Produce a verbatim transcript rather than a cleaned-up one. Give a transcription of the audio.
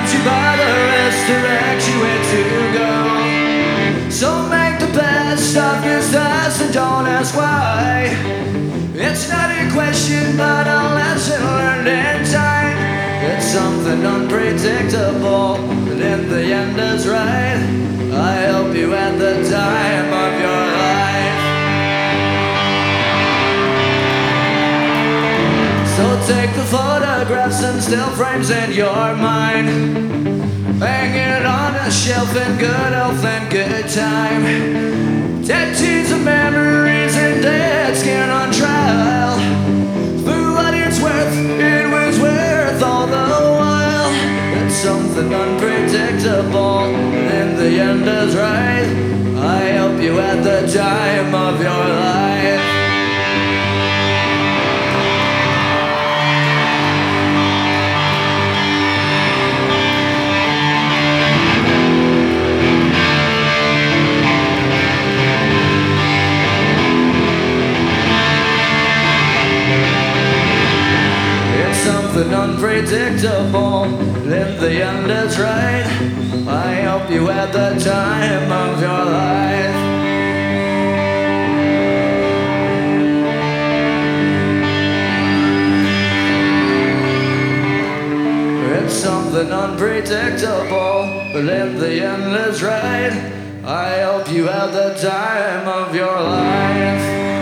guide you by the rest, direct you where to go. So make the best of your stars and don't ask why. It's not a question but a lesson learned in time. It's something unpredictable, but in the end is right. I help you at the time of your life. So take the photographs and still frames in your mind, hang it on a shelf in good health and good time. Tattoos of memories and dead skin on trial. For what it's worth, it was worth all the while. It's something unpredictable, and in the end is right. I help you at the time of your life. Something unpredictable, in the end is right. I help you at the time of your life. It's something unpredictable, but in the end is right. I help you at the time of your life.